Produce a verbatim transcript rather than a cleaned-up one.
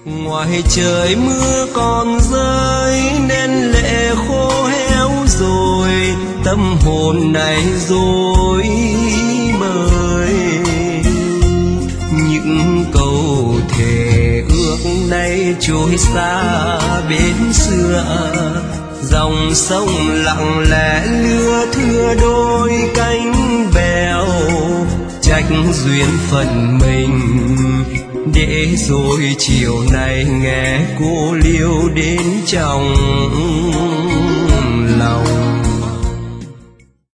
Ngoài trời mưa còn rơi nên lệ khô héo rồi, tâm hồn này dối bời. Những câu thề ước nay trôi xa bên xưa, dòng sông lặng lẽ lưa thưa đôi cánh bèo. Trách duyên phận mình để rồi chiều nay nghe cô liêu đến trong lòng.